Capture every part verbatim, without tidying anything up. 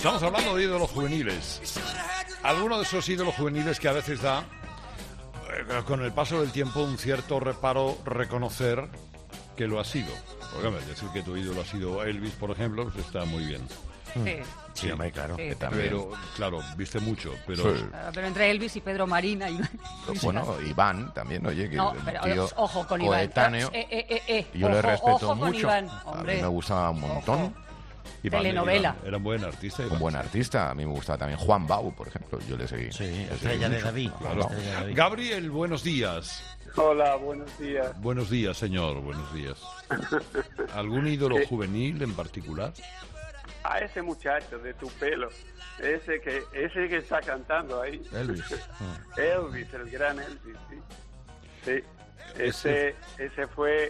Estamos hablando de ídolos juveniles. Alguno de esos ídolos juveniles que a veces da, eh, con el paso del tiempo, un cierto reparo reconocer que lo ha sido. Porque, hombre, decir que tu ídolo ha sido Elvis, por ejemplo, pues está muy bien. Sí. Sí, hombre, claro, Sí. que también. Pero, claro, viste mucho, pero... Sí. Pero entre Elvis y Pedro Marina y... Bueno, Iván también, oye, que No, el pero tío ojo con coetáneo. Iván. Eh, eh, eh, eh. Yo le Ojo, respeto ojo con mucho. Iván, A hombre. mí me gustaba un montón. Ojo. Iván, Telenovela. Iván, era un buen artista. Iván. Un buen artista. A mí me gustaba también Juan Bau, por ejemplo. Yo le seguí. Sí, le seguí Estrella de mucho. David. Claro. Estrella de David. Gabriel, buenos días. Hola, buenos días. Buenos días, señor, buenos días. ¿Algún ídolo juvenil en particular? A ese muchacho de tu pelo, ese que ese que está cantando ahí. Elvis. Elvis, el gran Elvis, sí. Sí, ese, ese fue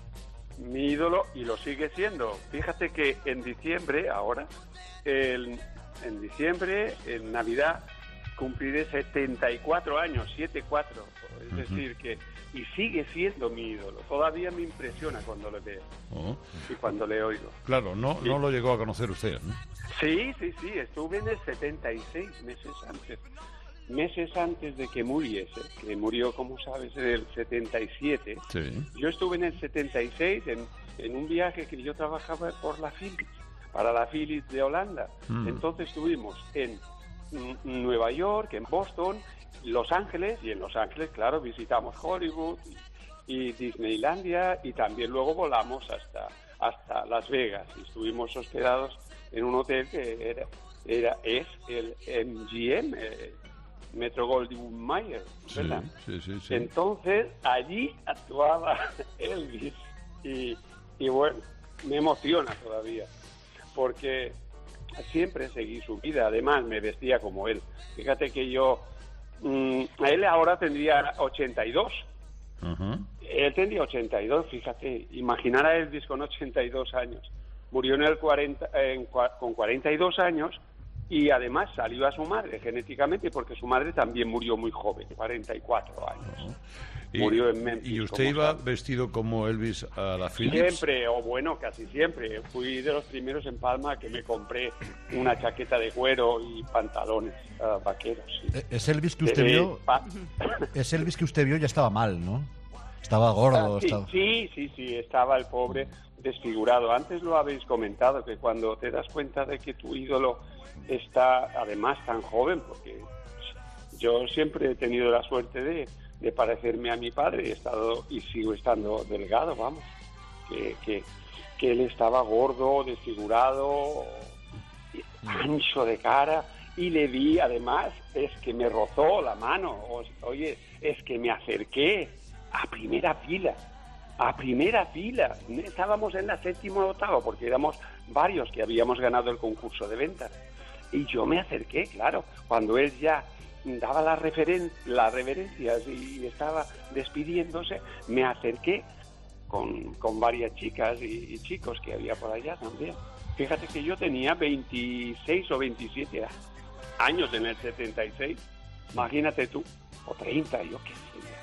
mi ídolo y lo sigue siendo. Fíjate que en diciembre, ahora, el, en diciembre, en Navidad, cumpliré setenta y cuatro años, siete cuatro. Es decir, que... Y sigue siendo mi ídolo. Todavía me impresiona cuando le veo Oh. y cuando le oigo. Claro, no, Sí. no lo llegó a conocer usted, ¿no? Sí, sí, sí. Estuve en el setenta y seis, meses antes. Meses antes de que muriese, que murió, como sabes, en el setenta y siete. Sí. Yo estuve en el setenta y seis en, en un viaje que yo trabajaba por la Philips, para la Philips de Holanda. Mm. Entonces estuvimos en mm, Nueva York, en Boston, Los Ángeles, y en Los Ángeles, claro, visitamos Hollywood y, y Disneylandia, y también luego volamos hasta, hasta Las Vegas, y estuvimos hospedados en un hotel que era, era es el M G M, eh, Metro Goldwyn Mayer, ¿verdad? Sí, sí, sí, sí. Entonces, allí actuaba Elvis, y, y bueno, me emociona todavía, porque siempre seguí su vida, además me vestía como él. Fíjate que yo, mmm, él ahora tendría ochenta y dos, Ajá. él tendría ochenta y dos, fíjate, imaginar a Elvis con ochenta y dos años. Murió en el cuarenta, en, con cuarenta y dos años, y además salió a su madre genéticamente, porque su madre también murió muy joven, cuarenta y cuatro años. Y, Murió en Memphis. ¿Y usted como iba sabe. vestido como Elvis a la Philips? Siempre, o bueno, casi siempre. Fui de los primeros en Palma que me compré una chaqueta de cuero y pantalones uh, vaqueros. Sí. Es Elvis que usted Eh, vio, pa- es Elvis que usted vio ya estaba mal, ¿no? Estaba gordo, Ah, sí, estaba... sí, sí, sí, estaba el pobre desfigurado. Antes lo habéis comentado, que cuando te das cuenta de que tu ídolo está además tan joven, porque yo siempre he tenido la suerte de, de parecerme a mi padre, he estado y sigo estando delgado, vamos, que, que, que él estaba gordo, desfigurado, ancho de cara, y le vi, además, es que me rozó la mano, o- oye, es que me acerqué a primera fila, a primera fila, estábamos en la séptima o octava, porque éramos varios que habíamos ganado el concurso de ventas, y yo me acerqué, claro, cuando él ya daba las referen las reverencias y estaba despidiéndose, me acerqué con, con varias chicas y, y chicos que había por allá también. Fíjate que yo tenía veintiséis o veintisiete años en el setenta y seis, imagínate tú, o treinta, yo qué sé.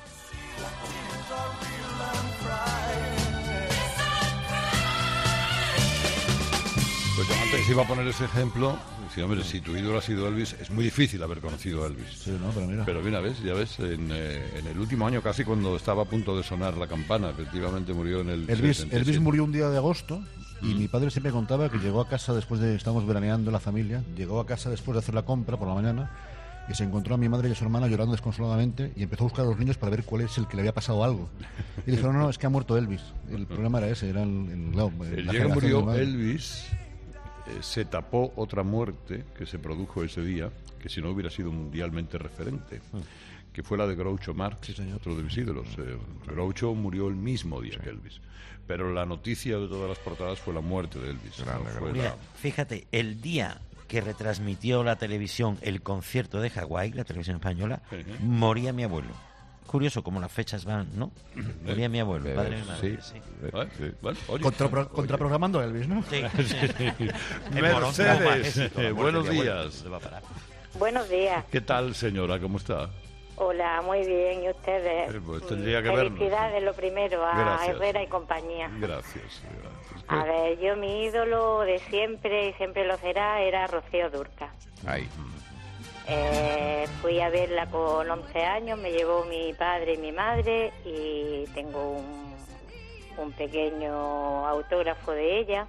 Pues yo antes iba a poner ese ejemplo. Sí, hombre, si tu ídolo ha sido Elvis, es muy difícil haber conocido a Elvis. Sí, no, pero mira. Pero mira, ves, ya ves, en, eh, en el último año, casi cuando estaba a punto de sonar la campana, efectivamente murió en el Elvis, setenta y siete. Elvis murió un día de agosto y mi padre siempre contaba que llegó a casa después de... Estábamos veraneando en la familia, llegó a casa después de hacer la compra por la mañana y se encontró a mi madre y a su hermana llorando desconsoladamente y empezó a buscar a los niños para ver cuál es el que le había pasado algo. Y dijeron, no, no, es que ha muerto Elvis. El problema era ese, era el... el, claro, El la día que generación de mi murió madre. Elvis, eh, se tapó otra muerte que se produjo ese día, que si no hubiera sido mundialmente referente, que fue la de Groucho Marx, Sí, señor. otro de mis ídolos. Eh, Groucho murió el mismo día que Elvis, pero la noticia de todas las portadas fue la muerte de Elvis. Grande, no fue grande. Mira, la- fíjate, el día que retransmitió la televisión el concierto de Hawái, la televisión española, Ujú. moría mi abuelo. Curioso cómo las fechas van, ¿no? Moría mi abuelo, Eh, padre de mi madre. sí. Sí. ¿Vale? Sí. Bueno, oye, Contrapro- oye. contraprogramando a Elvis, ¿no? Sí. Mercedes, Morón, trauma, éxito, la eh, muerte buenos de mi abuelo, días. ¿dónde va a parar? Buenos días. ¿Qué tal, señora? ¿Cómo está? Hola, muy bien, ¿y ustedes? Eh, pues tendría que vernos, Felicidades, sí. lo primero, a Gracias. Herrera y compañía. Gracias, gracias. A ver, yo mi ídolo de siempre, y siempre lo será, era Rocío Dúrcal. Ahí. Eh, fui a verla con once años, me llevó mi padre y mi madre, y tengo un, un pequeño autógrafo de ella.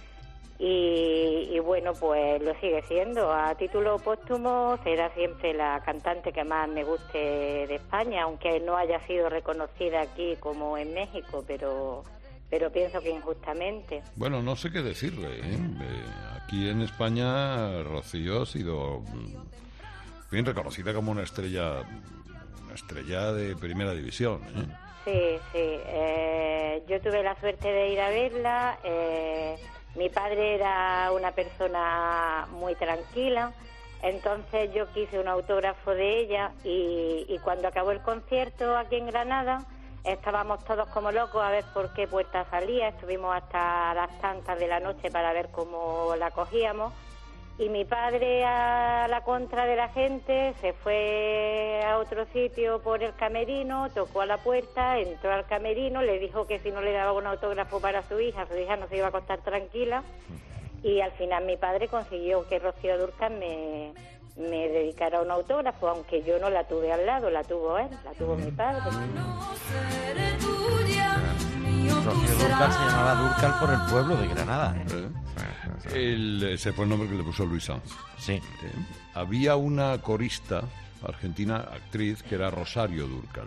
Y, y bueno, pues lo sigue siendo. A título póstumo será siempre la cantante que más me guste de España, aunque no haya sido reconocida aquí como en México, pero pero pienso que injustamente. Bueno, no sé qué decirle, ¿eh? Eh, aquí en España Rocío ha sido mm, bien reconocida como una estrella, una estrella de primera división, ¿eh? Sí, sí. Eh, yo tuve la suerte de ir a verla. Eh, mi padre era una persona muy tranquila, entonces yo quise un autógrafo de ella y, y cuando acabó el concierto aquí en Granada estábamos todos como locos a ver por qué puerta salía. Estuvimos hasta las tantas de la noche para ver cómo la cogíamos. Y mi padre, a la contra de la gente, se fue a otro sitio por el camerino, tocó a la puerta, entró al camerino, le dijo que si no le daba un autógrafo para su hija, su hija no se iba a acostar tranquila. Y al final mi padre consiguió que Rocío Dúrcal me, me dedicara un autógrafo, aunque yo no la tuve al lado, la tuvo él, la tuvo mi padre. Rocío Dúrcal se llamaba Dúrcal por el pueblo de Granada. ¿eh? ¿Eh? El, ese fue el nombre que le puso Luis Sanz. Sí. ¿Eh? Había una corista argentina, actriz, que era Rosario Dúrcal,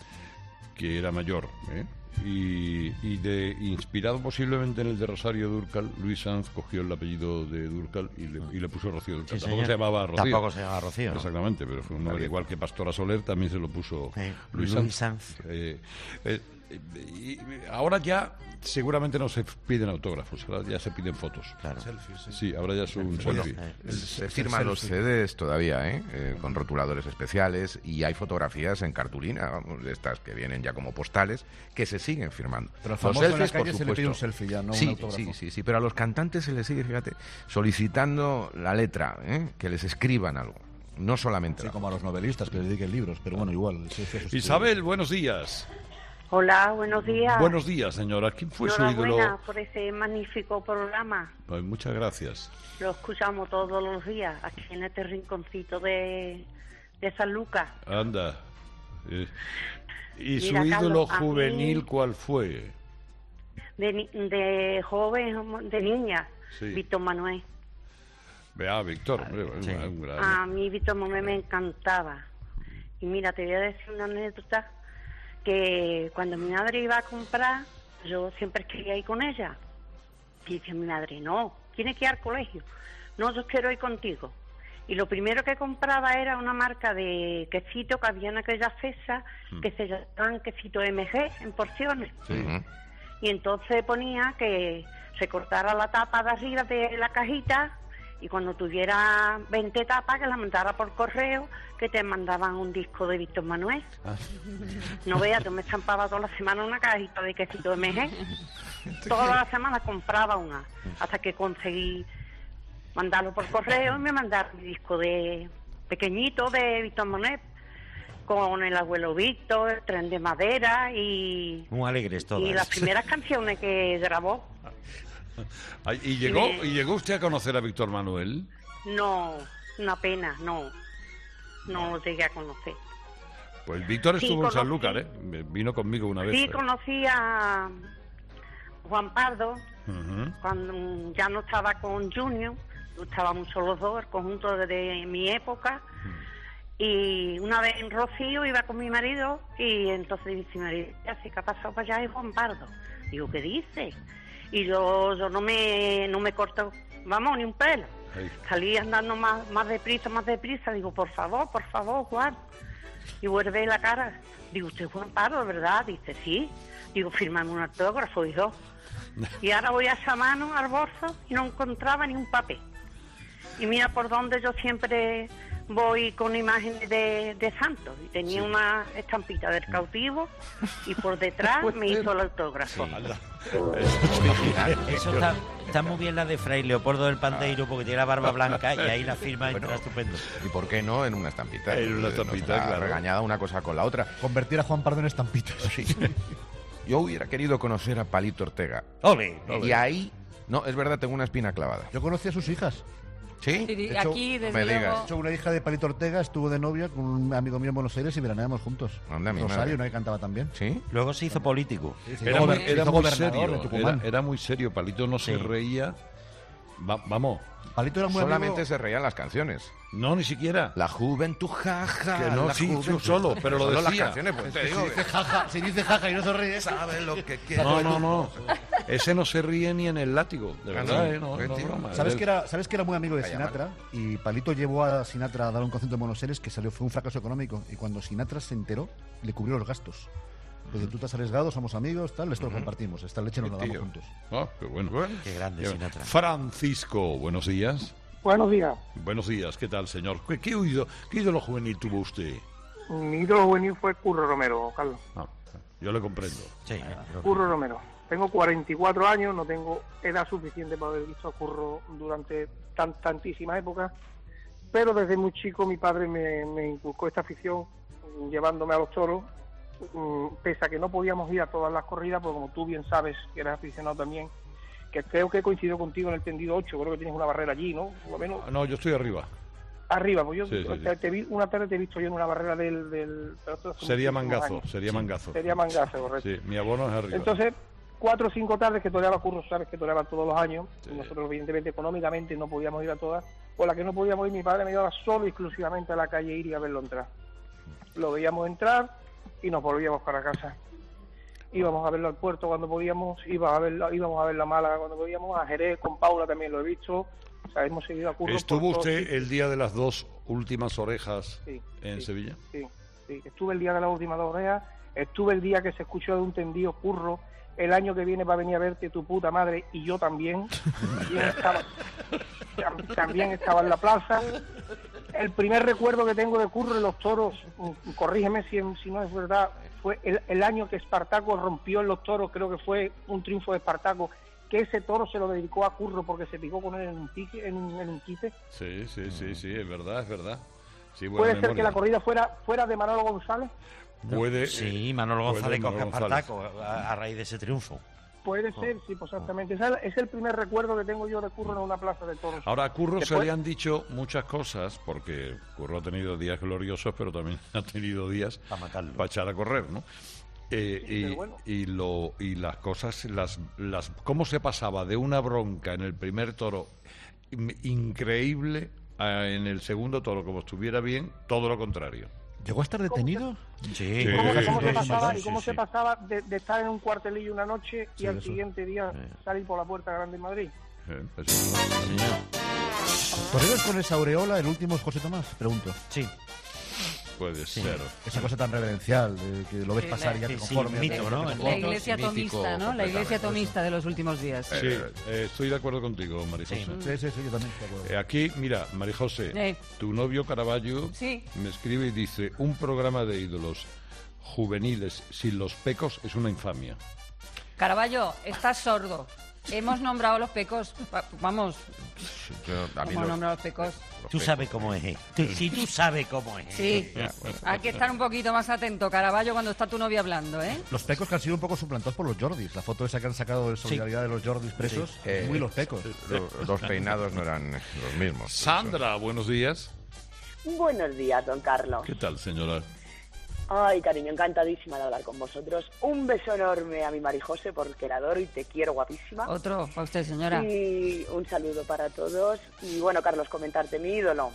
que era mayor, ¿eh? y, y de inspirado posiblemente en el de Rosario Dúrcal, Luis Sanz cogió el apellido de Dúrcal y le, y le puso Rocío Dúrcal. Sí, Tampoco señor. se llamaba Rocío. Tampoco se llamaba Rocío, ¿no? Exactamente, pero fue un nombre igual que Pastora Soler, también se lo puso Sí, Luis Luis Sanz. Sanz. Eh, eh, y ahora ya seguramente no se piden autógrafos, ahora ya se piden fotos. Claro. Sí, ahora ya es un Bueno, selfie. Eh, se firman los C Ds todavía, ¿eh? Eh, con rotuladores especiales, y hay fotografías en cartulina, vamos, de estas que vienen ya como postales, que se siguen firmando. Pero al Los famoso en la selfies, por calle se le pide un supuesto. selfie ya, no un sí, autógrafo. sí, sí, sí, pero a los cantantes se les sigue, fíjate, solicitando la letra, ¿eh? Que les escriban algo, no solamente Sí, la como a los novelistas que le dediquen libros, pero bueno, igual. Sí, sí, eso sí. Isabel, buenos días. Hola, buenos días. Buenos días, señora. ¿Quién fue su ídolo? Enhorabuena por ese magnífico programa. Ay, muchas gracias. Lo escuchamos todos los días aquí en este rinconcito de, de San Lucas. Anda. Eh, ¿Y su Mira, ídolo Carlos, a mí- juvenil cuál fue? De, ni- de joven, de niña, Sí. Víctor Manuel. Vea, Víctor, hombre, Sí. un, un gran... A mí Víctor Manuel me encantaba. Y mira, te voy a decir una anécdota, que cuando mi madre iba a comprar, yo siempre quería ir con ella. Y dice mi madre, no, tienes que ir al colegio. No, yo quiero ir contigo. Y lo primero que compraba era una marca de quesito que había en aquella fecha, que se llamaban quesito M G en porciones. Ujú. Y entonces ponía que se cortara la tapa de arriba de la cajita, y cuando tuviera veinte tapas que la mandara por correo, que te mandaban un disco de Víctor Manuel. No veas, yo me estampaba toda la semana una cajita de quesito M G. Todas las semanas compraba una, hasta que conseguí mandarlo por correo y me mandaron mi disco de pequeñito de Víctor Manuel, con el abuelo Víctor, el tren de madera y, Muy alegres todas. y las primeras canciones que grabó. Ay, ¿Y llegó, me- ¿Y llegó usted a conocer a Víctor Manuel? No, una pena, no. No lo llegué a conocer. Pues Víctor Sí, estuvo en conocí. Sanlúcar, ¿eh? Vino conmigo una vez. Sí, ¿eh? conocí a Juan Pardo Ujú. cuando ya no estaba con Junior, estábamos los dos, el conjunto de, de mi época. Y una vez en Rocío iba con mi marido y entonces dice mi marido, así que ha pasado para allá es Juan Pardo. Digo, ¿qué dice? Y yo, yo no me no me corto, vamos, ni un pelo. Ay. Salí andando más, más deprisa, más deprisa. Digo, por favor, por favor, Juan. Y vuelve la cara. Digo, ¿usted es Juan Pardo, verdad? Dice, sí. Digo, fírmame un autógrafo, hijo. Y ahora voy a esa mano, al bolso, y no encontraba ni un papel. Y mira por dónde yo siempre voy con imágenes de, de santos y tenía Sí. una estampita del cautivo y por detrás me hizo el autógrafo. Anda. Eso está, está muy bien la de Fray Leopoldo del Pandeiro porque tiene la barba blanca y ahí la firma y Bueno, está estupendo. ¿Y por qué no en una estampita? En una Eh, no estampita, está claro. regañada una cosa con la otra. Convertir a Juan Pardo en estampitas. Sí. Yo hubiera querido conocer a Palito Ortega. ¡Ole! Y ahí, no, es verdad, tengo una espina clavada. Yo conocí a sus hijas. ¿Sí? Sí, De hecho, aquí, desde me digas. luego... De hecho, una hija de Palito Ortega estuvo de novia con un amigo mío en Buenos Aires y veraneamos juntos. Anda, mi madre. Rosario, una que cantaba también. ¿Sí? Luego se hizo político. Sí, sí, Era hizo muy, gober- era hizo muy gobernador serio, de Tucumán. era, era muy serio. Palito no se Sí. reía. Va- vamos, Palito era muy Solamente amigo... se reían las canciones. no, ni siquiera. La juventud, jaja. Que no, la sí, juventud. solo, pero lo Solo las decía. canciones, pues te Si digo. dice jaja, si dice jaja y no se ríe, Sabe lo que quiere. No, no, no. Ese no se ríe ni en el látigo, de Ah, verdad, no. ¿eh? No, Qué no, tío. broma. ¿Sabes Él- que, era, ¿Sabes que era muy amigo de Calla, Sinatra? Y Palito llevó a Sinatra a dar un concierto en Buenos Aires que salió fue un fracaso económico. Y cuando Sinatra se enteró, le cubrió los gastos. Pues tú te has arriesgado, somos amigos, tal, esto lo compartimos. Esta leche nos la damos tío. juntos. Ah, qué bueno. Qué grande Sinatra. Francisco, buenos días. Buenos días. Buenos días, ¿qué tal, señor? ¿Qué, qué, ídolo, qué ídolo juvenil tuvo usted? Mi ídolo juvenil fue Curro Romero, Carlos. Ah, yo le comprendo. Sí. Curro Romero. Tengo cuarenta y cuatro años, no tengo edad suficiente para haber visto a Curro durante tan, tantísimas épocas, pero desde muy chico mi padre me, me inculcó esta afición mm, llevándome a los toros, mm, pese a que no podíamos ir a todas las corridas, porque como tú bien sabes, que eres aficionado también, que creo que coincidió contigo en el tendido ocho, creo que tienes una barrera allí, ¿no? Por lo menos Ah, no, yo estoy arriba. arriba, pues yo Sí, sí, te, sí. te vi, una tarde te he visto yo en una barrera del... del pero esto hace Sería muchísimos mangazo, años. sería mangazo. Sería mangazo, correcto. Sí, mi abono es arriba. Entonces, cuatro o cinco tardes que toreaba Curro, sabes que toreaba todos los años, Sí. y nosotros evidentemente económicamente no podíamos ir a todas, por la que no podíamos ir, mi padre me llevaba solo y exclusivamente a la calle ir y a verlo entrar. Lo veíamos entrar y nos volvíamos para casa. Íbamos a verlo al puerto cuando podíamos, íbamos a verlo, íbamos a ver la Málaga cuando podíamos, a Jerez, con Paula también lo he visto, o sea, hemos seguido a Curro. por ¿Estuvo todos usted sitios. el día de las dos últimas orejas Sí, en sí. Sevilla? Sí, sí, estuve el día de la última dos orejas, estuve el día que se escuchó de un tendido Curro, el año que viene va a venir a verte tu puta madre y yo también, también estaba, tam- también estaba en la plaza. El primer recuerdo que tengo de Curro en los toros, mm, corrígeme si, si no es verdad, fue el, el año que Espartaco rompió en los toros, creo que fue un triunfo de Espartaco, que ese toro se lo dedicó a Curro porque se picó con él en un pique, en un, en un quite. Sí, sí, sí, sí, es verdad, es verdad. Sí, buena Puede ser memoria. que la corrida fuera fuera de Manolo González. Puede, Sí, eh, Manolo puede González con Manolo González. Espartaco a, a raíz de ese triunfo. Puede ser, sí, pues exactamente. Ese es el primer recuerdo que tengo yo de Curro en una plaza de toros. Ahora, a Curro se Después- le han dicho muchas cosas, porque Curro ha tenido días gloriosos, pero también ha tenido días Pa' matarlo. para echar a correr, ¿no? Eh, Sí, y, pero bueno. y lo y las cosas, las las cómo se pasaba de una bronca en el primer toro in- increíble a en el segundo toro, como estuviera bien, todo lo contrario. ¿Llegó a estar detenido? Sí. Sí. ¿Cómo, Sí, cómo sí, se sí, pasaba, sí, y cómo sí, se sí. pasaba de, de estar en un cuartelillo una noche y Sí, al eso. siguiente día salir por la Puerta Grande en Madrid? Eh, eso es verdad. Señor. ¿Toreros con esa aureola, el último es José Tomás? Pregunto. Sí. Puede Sí. ser. Esa cosa tan reverencial, de que lo ves Sí, pasar la- y ya te sí, sí, conformes. mito, ¿no? Te La conformas. iglesia mítico tomista, ¿no? La iglesia completamente. tomista de los últimos días. Sí, eh, estoy de acuerdo contigo, Marijose. Sí. Sí, sí, sí, yo también. de acuerdo. Eh, aquí, mira, Marijose, Eh. tu novio Caraballo Sí. me escribe y dice, un programa de ídolos juveniles sin los pecos es una infamia. Caraballo, estás sordo. Hemos nombrado los pecos. Va- Vamos, Yo, a mí hemos los- nombrado los pecos. los Tú pecos. sabes cómo es. ¿eh? Tú- sí, tú sabes cómo es. Sí, Ya, bueno. hay que estar un poquito más atento, Caraballo, cuando está tu novia hablando, ¿eh? Los pecos que han sido un poco suplantados por los Jordis. La foto esa que han sacado de solidaridad de los Jordis presos, Sí. Eh, muy los pecos. Lo- Los peinados no eran los mismos. Sandra, buenos días. Buenos días, don Carlos. ¿Qué tal, señora? Ay, cariño, encantadísima de hablar con vosotros. Un beso enorme a mi Marijose porque la adoro y te quiero, guapísima. Otro, para usted, señora. Y un saludo para todos. Y bueno, Carlos, comentarte mi ídolo.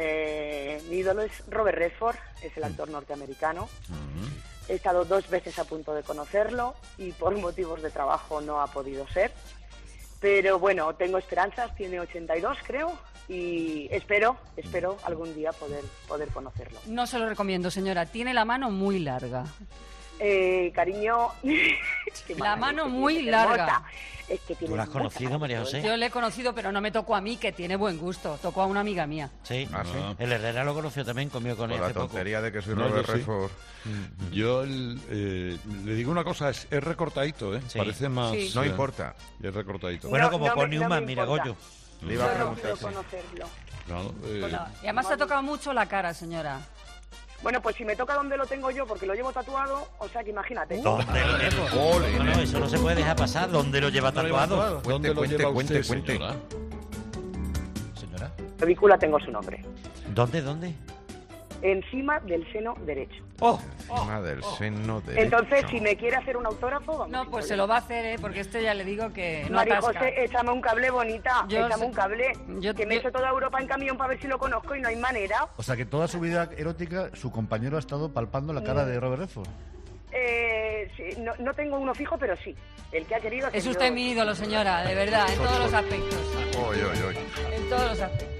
Eh, mi ídolo es Robert Redford, es el actor norteamericano. He estado dos veces a punto de conocerlo y por motivos de trabajo no ha podido ser. Pero bueno, tengo esperanzas, tiene ochenta y dos creo, y espero, espero algún día poder, poder conocerlo. No se lo recomiendo, señora. Tiene la mano muy larga. Eh, cariño... La mano muy larga. Es que ¿Tú la has conocido, María José? Yo le he conocido, pero no me tocó a mí, que tiene buen gusto. Tocó a una amiga mía. Sí. ¿Ah, sí? El Herrera lo conoció también, comió con Por él la hace poco. tontería de que soy No, Robert yo sí. Redford. Yo el, eh, le digo una cosa, es, es recortadito, ¿eh? Sí. Parece más... Sí. No eh, importa. Es recortadito. Bueno, No, como no me- Paul no me Newman, mira, importa. Goyo. Le iba a Yo no preguntar. quiero sí. conocerlo. Claro, eh, Bueno, y además te ha tocado mucho la cara, señora. Bueno, pues si me toca donde lo tengo yo, porque lo llevo tatuado, o sea que imagínate. ¿Dónde lo llevo? Ole. No, no, eso no se puede dejar pasar. ¿Dónde lo lleva tatuado? ¿Dónde lo Cuente, lleva cuente, usted, cuente. señora? Señora. En la clavícula tengo su nombre. ¿Dónde, dónde? Encima del seno derecho. ¡Oh! Encima del seno derecho. Entonces, si me quiere hacer un autógrafo, vamos. No, sin pues se problema. lo va a hacer, ¿eh? Porque este ya le digo que no María atasca. José, échame un cable, bonita. Yo échame sé- un cable. yo- que me he yo- hecho toda Europa en camión para ver si lo conozco y no hay manera. O sea que toda su vida erótica, su compañero ha estado palpando la cara de Robert Redford. Eh, sí, no, no tengo uno fijo, pero sí. El que ha querido... ha Es querido. usted mi ídolo, señora, de verdad, en todos los aspectos. Oye, oye, oye. En todos los aspectos.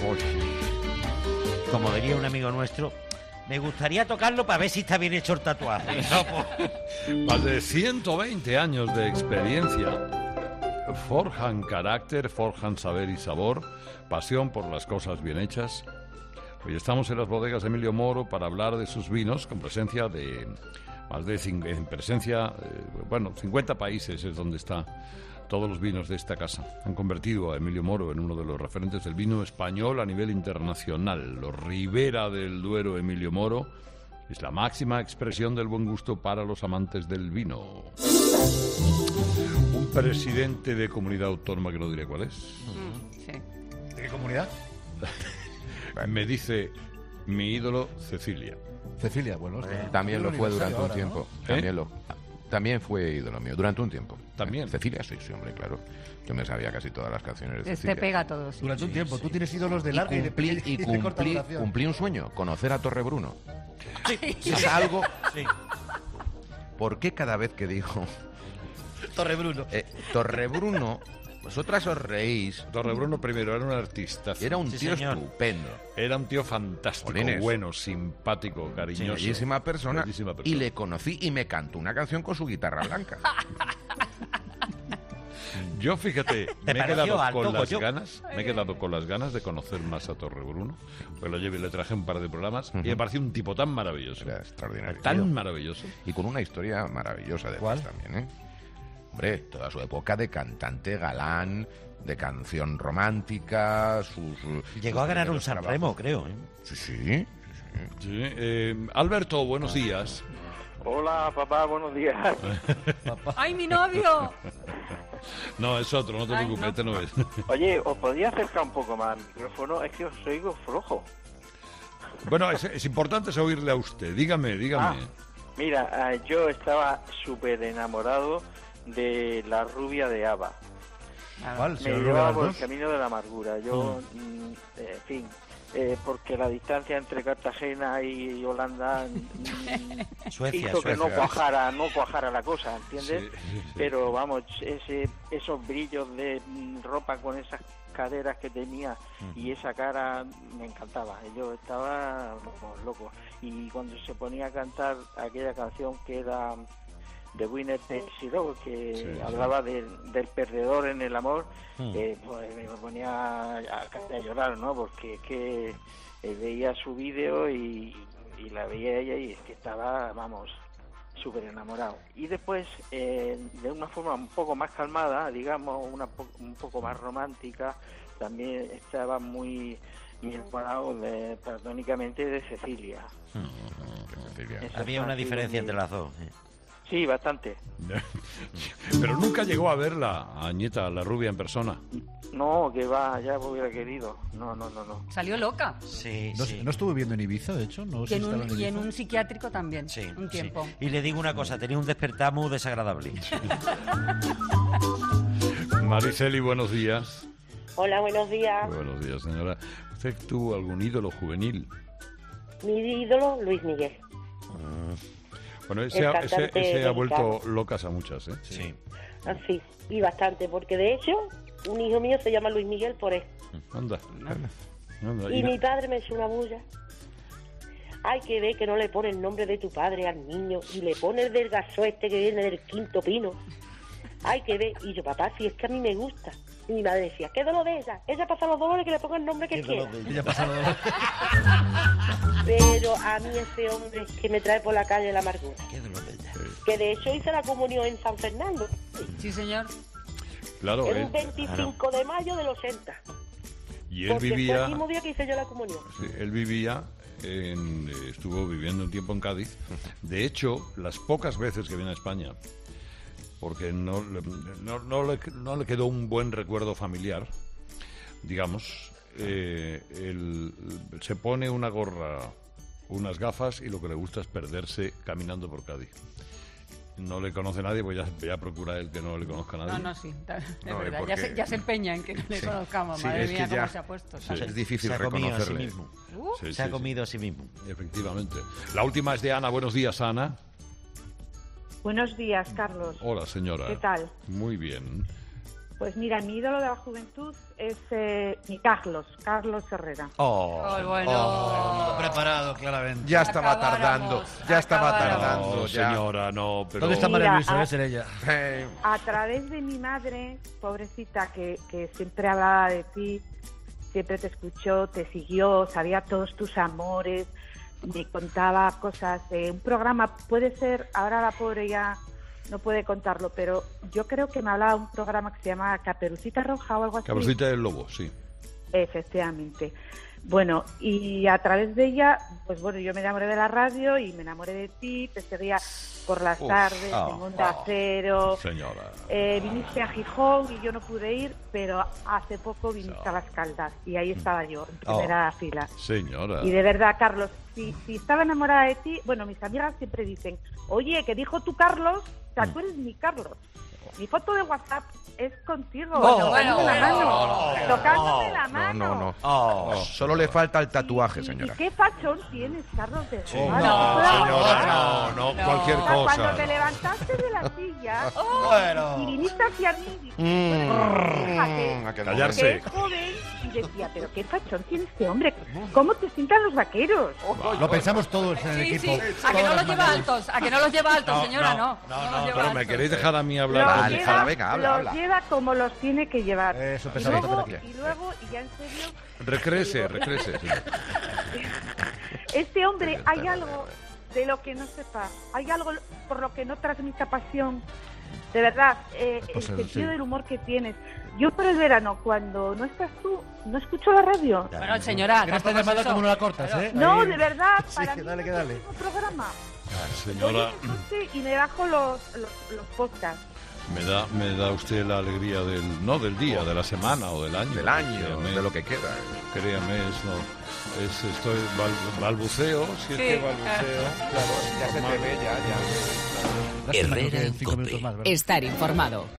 Como diría un amigo nuestro, me gustaría tocarlo para ver si está bien hecho el tatuaje. No, pues, Más de ciento veinte años de experiencia. Forjan carácter, forjan saber y sabor, pasión por las cosas bien hechas. Hoy estamos en las bodegas de Emilio Moro para hablar de sus vinos con presencia de más de cin- en presencia, eh, bueno, cincuenta países es donde está todos los vinos de esta casa. Han convertido a Emilio Moro en uno de los referentes del vino español a nivel internacional. Los Ribera del Duero Emilio Moro es la máxima expresión del buen gusto para los amantes del vino. Un presidente de comunidad autónoma, que no diré cuál es, Mm, sí. ¿De qué comunidad? me dice mi ídolo Cecilia. Cecilia, bueno. es- También lo fue durante un ahora, ¿no? tiempo. ¿Eh? También lo También fue ídolo mío, durante un tiempo. ¿También? Cecilia, sí, sí, hombre, claro. Yo me sabía casi todas las canciones de Este Cecilia. pega a todos. Durante un tiempo. Tú tienes ídolos de Y larga y de, cumplí, y y de corta cumplí, duración. cumplí un sueño, conocer a Torrebruno. Es algo... sí. ¿Por qué cada vez que digo Torrebruno. eh, Torrebruno, vosotras os reís? Torrebruno primero era un artista. Era un Sí, tío señor. estupendo, Era un tío fantástico, Jolines. bueno, simpático, cariñoso. bellísima persona, Bellísima y persona. le conocí y me cantó una canción con su guitarra blanca. Yo, fíjate, me he pareció quedado alto, con las Goyo? ganas, me he quedado con las ganas de conocer más a Torrebruno. Pues lo llevé, le traje un par de programas y me pareció un tipo tan maravilloso. Era extraordinario. Tan maravilloso. Y con una historia maravillosa de ¿Cuál? también, ¿eh? Hombre, toda su época de cantante galán, de canción romántica, sus... Llegó a sus ganar un primeros San trabajos. Remo, creo. ¿eh? Sí, sí. Sí, eh, Alberto, buenos días. Hola, papá, buenos días. ¡Ay, mi novio! No, es otro, no te Ay, preocupes, no. este no es. Oye, ¿os podía acercar un poco más al micrófono? Es que os oigo flojo. Bueno, es, es importante es oírle a usted. Dígame, dígame. Ah, mira, eh, yo estaba súper enamorado de la rubia de Ava. ¿Cuál? Me ¿Será Rubia llevaba las por el dos? camino de la amargura. Yo, mm, eh, en fin, eh, porque la distancia entre Cartagena y Holanda mm, Suecia, hizo que no Suecia. cuajara, no cuajara la cosa, ¿entiendes? Sí, sí, sí. Pero vamos, ese, esos brillos de mm, ropa con esas caderas que tenía y esa cara me encantaba. Yo estaba loco, loco. Y cuando se ponía a cantar aquella canción que era The Winner Takes It All, que Sí, hablaba del, del perdedor en el amor, Hmm. eh, pues me ponía a, a, a llorar, ¿no? Porque es que eh, veía su vídeo y, y la veía ella y es que estaba, vamos, súper enamorado. Y después, eh, de una forma un poco más calmada, digamos, una po- un poco más romántica, también estaba muy, muy enamorado de, platónicamente de Cecilia. Cecilia. Esa Había fue una así diferencia mi- entre las dos. ¿eh? Sí, bastante. Pero nunca llegó a verla, a Añeta, la rubia en persona. No, que va, ya hubiera querido. No, no, no, no. Salió loca. Sí, ¿No, sí. ¿No estuvo viviendo en Ibiza, de hecho? ¿No Y se en, instaló un, en y en Ibiza? un psiquiátrico también, Sí, un sí. tiempo. Y le digo una cosa, tenía un despertar muy desagradable. Mariceli, buenos días. Hola, buenos días. Muy buenos días, señora. ¿Usted tuvo algún ídolo juvenil? Mi ídolo, Luis Miguel. Bueno, ese, El ha, ese, cantante ese ha mexicano. vuelto locas a muchas, ¿eh? Sí. Así, y bastante, porque de hecho, un hijo mío se llama Luis Miguel por él. Anda. Anda. Y Y no- mi padre me echó una bulla. Hay que ver que no le pone el nombre de tu padre al niño y le pone el del gaso este que viene del quinto pino. Hay que ver. Y yo, papá, si es que a mí me gusta. Y mi madre decía, ¿qué dolor es esa? Ella pasa los dolores, que le ponga el nombre que quiera. Ella pasa los dolores. Pero a mí ese hombre es que me trae por la calle la amargura. Que de hecho hice la comunión en San Fernando. Sí, señor. Claro, Era él, un veinticinco de mayo del ochenta. y él Porque fue vivía, el mismo día que hice yo la comunión. sí, él vivía, en, eh, estuvo viviendo un tiempo en Cádiz. De hecho, las pocas veces que viene a España, porque no, le- no, no, le, no le quedó un buen recuerdo familiar, digamos, eh, él se pone una gorra, unas gafas y lo que le gusta es perderse caminando por Cádiz. No le conoce nadie, pues ya, ya procura él que no le conozca a nadie. No, no, sí, ta- es No, y verdad. porque- Ya se, ya se empeña en que no le Sí. conozcamos. Sí, Madre es mía, que cómo ya- se ha puesto. sí, ¿sabes? es difícil Se ha comido a sí reconocerle. mismo. Uh, Sí, Se ha sí, comido a sí mismo. sí, efectivamente. La última es de Ana. Buenos días, Ana. Buenos días, Carlos. Hola, señora. ¿Qué tal? Muy bien. Pues mira, mi ídolo de la juventud es eh, mi Carlos, Carlos Herrera. Oh, Oh, bueno. Oh, preparado, claramente. Ya estaba Acabáramos, tardando, ya estaba acabáramos. tardando. No, ya. señora, no, pero... ¿Dónde está Mira, María Luisa? ah, Debe ser ella. Eh, A través de mi madre, pobrecita, que, que siempre hablaba de ti, siempre te escuchó, te siguió, sabía todos tus amores, me contaba cosas de un programa, puede ser, ahora la pobre ya no puede contarlo, pero yo creo que me hablaba de un programa que se llama Caperucita Roja o algo así. Caperucita del Lobo, sí. Efectivamente. Bueno, y a través de ella, pues bueno, yo me enamoré de la radio y me enamoré de ti, te seguía por las Uf, tardes, oh, en Onda Cero. Señora. Eh, viniste a Gijón y yo no pude ir, pero hace poco viniste a Las Caldas y ahí estaba yo, en primera fila. Señora. Y de verdad, Carlos, si, si estaba enamorada de ti, bueno, mis amigas siempre dicen, oye, que dijo tú Carlos, o sea, tú eres mi Carlos. Mi foto de WhatsApp es contigo, Bueno, tocándome bueno, la mano, bueno, no, tocándome la no, mano. no, no. Oh. Solo le falta el tatuaje, Y- y- señora. ¿Y qué fachón tienes, Carlos? De Sí. verdad, No, puedo señora, aguantar. no, no, No. cualquier O sea, cosa. cuando te levantaste de la silla Bueno. y viniste hacia mí, dijiste, Mm, bueno, fíjate, aquel Callarse. que es joven, y decía, pero qué fachón tiene este hombre, ¿cómo te sientan los vaqueros? Lo pensamos todos en el Sí, equipo. sí. A que todas no las los lleva mañanas. altos. A que no los lleva altos, No, señora, no, no. no, los no, lleva Pero me altos. queréis dejar a mí Los hablar. Vale, lleva, Jala, venga, habla, los habla. lleva como los tiene que llevar. Eso y, pensaba luego, también. y luego, y ya en serio, Recrece, recrece. sí. este hombre, hay algo de lo que no sepa, hay algo por lo que no transmita pasión. De verdad, eh, el Pues el- sentido sí. del humor que tienes. Yo por el verano, cuando no estás tú, no escucho la radio. Bueno, señora, En esta tampoco es llamada eso. como no la cortas, ¿eh? No, Ahí. de verdad, Sí, para que mí dale, no que es dale. el mismo programa. Señora, Oye, el coche y me bajo los, los, los podcasts. me da, me da usted la alegría del, no del día, de la semana o del año. Del año, Créame, de lo que queda. Créame, es, no, es, estoy bal- balbuceo, si es Sí. que balbuceo. Ya se te ve, ya, ya. Lástima, creo que Herrera en en cinco Cope. minutos más, ¿verdad? Estar informado.